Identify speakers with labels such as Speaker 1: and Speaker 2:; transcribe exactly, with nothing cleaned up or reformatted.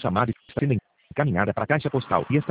Speaker 1: chamada está sendo encaminhada para a caixa postal e está